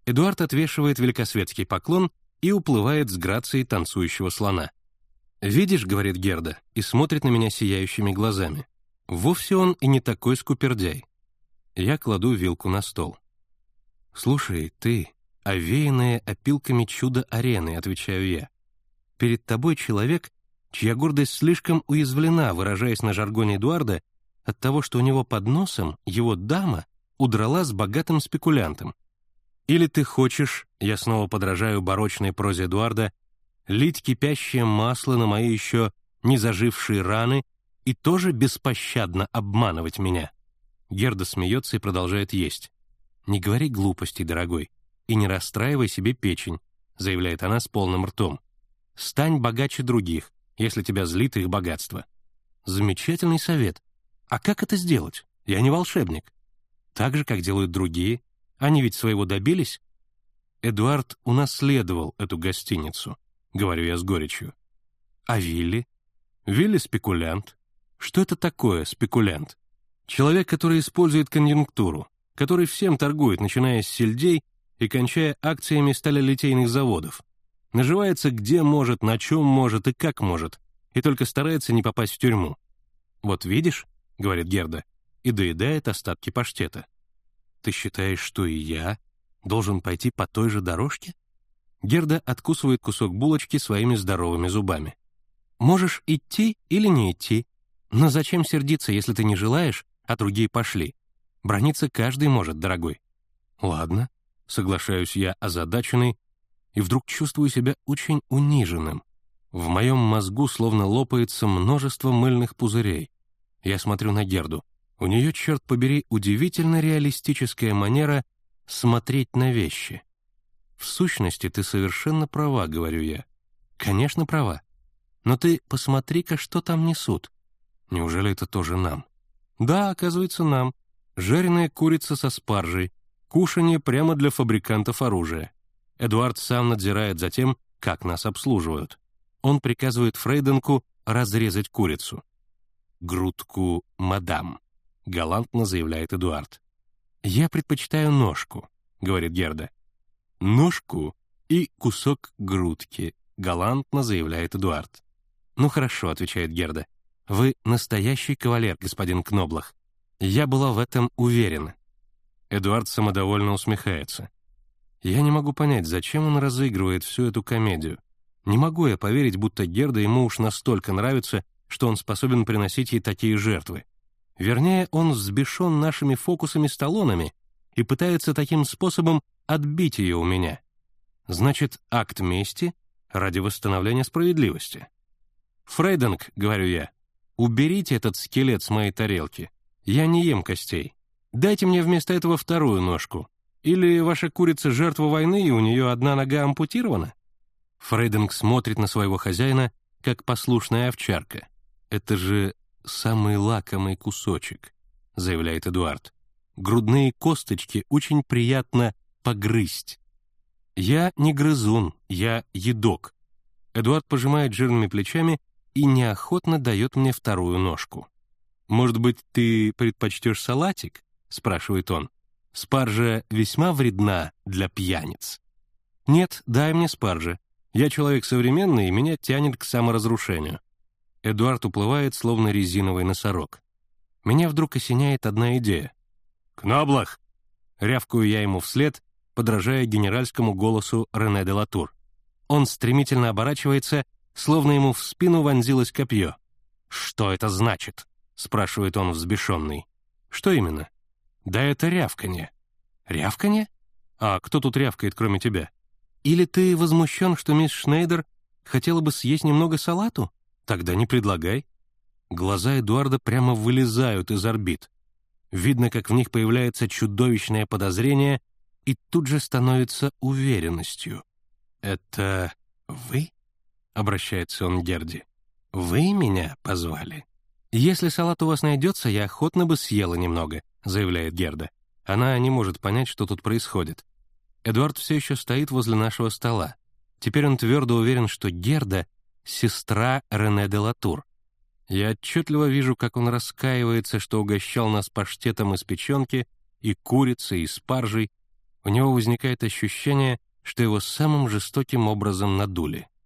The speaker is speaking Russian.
Эдуард отвешивает великосветский поклон и уплывает с грацией танцующего слона. «Видишь», — говорит Герда, и смотрит на меня сияющими глазами. «Вовсе он и не такой скупердяй». Я кладу вилку на стол. «Слушай, ты, овеянная опилками чудо-арены», — отвечаю я. «Перед тобой человек, чья гордость слишком уязвлена, выражаясь на жаргоне Эдуарда, от того, что у него под носом его дама удрала с богатым спекулянтом. Или ты хочешь, я снова подражаю барочной прозе Эдуарда, лить кипящее масло на мои еще не зажившие раны и тоже беспощадно обманывать меня?» Герда смеется и продолжает есть. «Не говори глупостей, дорогой, и не расстраивай себе печень», заявляет она с полным ртом. «Стань богаче других, если тебя злит их богатство». Замечательный совет. А как это сделать? Я не волшебник. Так же, как делают другие. Они ведь своего добились. Эдуард унаследовал эту гостиницу, говорю я с горечью. А Вилли? Вилли спекулянт. Что это такое спекулянт? Человек, который использует конъюнктуру, который всем торгует, начиная с сельдей и кончая акциями сталелитейных заводов. Наживается где может, на чем может и как может, и только старается не попасть в тюрьму. «Вот видишь», — говорит Герда, и доедает остатки паштета. «Ты считаешь, что и я должен пойти по той же дорожке?» Герда откусывает кусок булочки своими здоровыми зубами. «Можешь идти или не идти. Но зачем сердиться, если ты не желаешь, а другие пошли? Браниться каждый может, дорогой». «Ладно», — соглашаюсь я, озадаченный, и вдруг чувствую себя очень униженным. В моем мозгу словно лопается множество мыльных пузырей. Я смотрю на Герду. У нее, черт побери, удивительно реалистическая манера смотреть на вещи. «В сущности, ты совершенно права», — говорю я. «Конечно, права. Но ты посмотри-ка, что там несут. Неужели это тоже нам?» «Да, оказывается, нам. Жареная курица со спаржей. Кушанье прямо для фабрикантов оружия. Эдуард сам надзирает за тем, как нас обслуживают. Он приказывает Фрейденку разрезать курицу. «Грудку, мадам», — галантно заявляет Эдуард. «Я предпочитаю ножку», — говорит Герда. «Ножку и кусок грудки», — галантно заявляет Эдуард. «Ну хорошо», — отвечает Герда. «Вы настоящий кавалер, господин Кноблах. Я была в этом уверена». Эдуард самодовольно усмехается. Я не могу понять, зачем он разыгрывает всю эту комедию. Не могу я поверить, будто Герда ему уж настолько нравится, что он способен приносить ей такие жертвы. Вернее, он взбешен нашими фокусами-сталлонами и пытается таким способом отбить ее у меня. Значит, акт мести ради восстановления справедливости. «Фрейденг», — говорю я, — «уберите этот скелет с моей тарелки. Я не ем костей. Дайте мне вместо этого вторую ножку. Или ваша курица жертва войны, и у нее одна нога ампутирована?» Фрейденг смотрит на своего хозяина, как послушная овчарка. «Это же самый лакомый кусочек», — заявляет Эдуард. «Грудные косточки очень приятно погрызть». «Я не грызун, я едок». Эдуард пожимает жирными плечами и неохотно дает мне вторую ножку. «Может быть, ты предпочтешь салатик?» — спрашивает он. «Спаржа весьма вредна для пьяниц». «Нет, дай мне спаржи. Я человек современный, и меня тянет к саморазрушению». Эдуард уплывает, словно резиновый носорог. Меня вдруг осеняет одна идея. «Кноблах!» — рявкаю я ему вслед, подражая генеральскому голосу Рене де Латур. Он стремительно оборачивается, словно ему в спину вонзилось копье. «Что это значит?» — спрашивает он взбешенный. «Что именно?» «Да это рявканье». «Рявканье? А кто тут рявкает, кроме тебя? Или ты возмущен, что мисс Шнейдер хотела бы съесть немного салату? Тогда не предлагай». Глаза Эдуарда прямо вылезают из орбит. Видно, как в них появляется чудовищное подозрение и тут же становится уверенностью. «Это вы?» — обращается он к Герде. «Вы меня позвали?» «Если салат у вас найдется, я охотно бы съела немного», — заявляет Герда. Она не может понять, что тут происходит. Эдуард все еще стоит возле нашего стола. Теперь он твердо уверен, что Герда — сестра Рене де Латур. Я отчетливо вижу, как он раскаивается, что угощал нас паштетом из печенки, и курицей, и спаржей, у него возникает ощущение, что его самым жестоким образом надули.